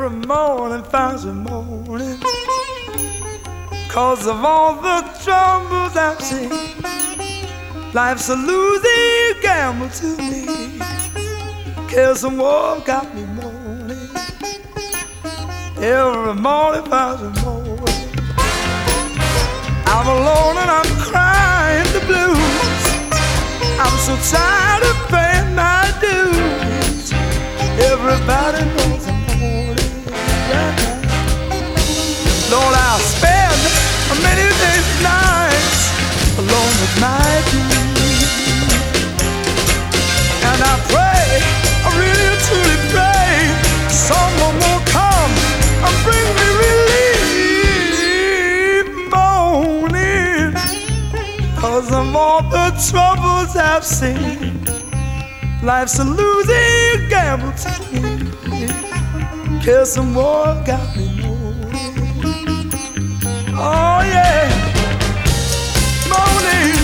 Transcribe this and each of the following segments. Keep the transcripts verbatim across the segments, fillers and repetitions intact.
Every morning finds a morning, 'cause of all the troubles I've seen. Life's a losing gamble to me. Cares and war got me moaning. Every morning finds a morning. I'm alone and I'm crying the blues. I'm so tired of paying my dues. Everybody knows I'm morning right now. Lord, I'll spend many days and nights alone with my dreams. And I pray, I really truly pray, someone will come and bring me relief. Moaning 'cause of all the troubles I've seen. Life's a losing gamble to me. Care some more got me moaning. Oh yeah, moaning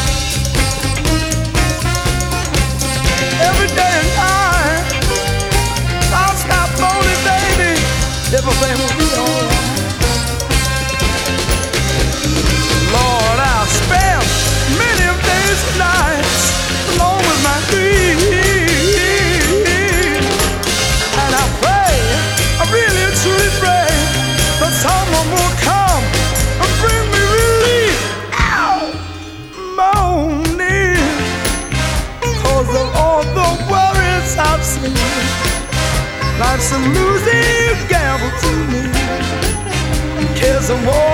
every day and night. I'll stop moaning, baby. Everything will be alright. Lord, I'll spend many days and nights alone with my dreams. And I pray, I really truly pray, that someone will come and bring me relief. Ow! Moaning 'cause of all the worries I've seen. Life's a losing gamble to me. Cares and war